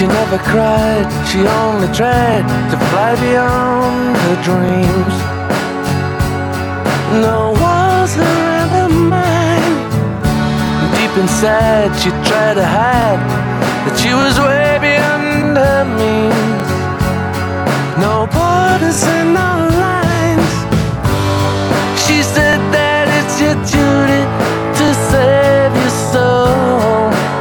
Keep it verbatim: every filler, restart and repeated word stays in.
She never cried, she only tried to fly beyond her dreams. No walls around her mind. Deep inside she tried to hide that she was way beyond her means. No borders and no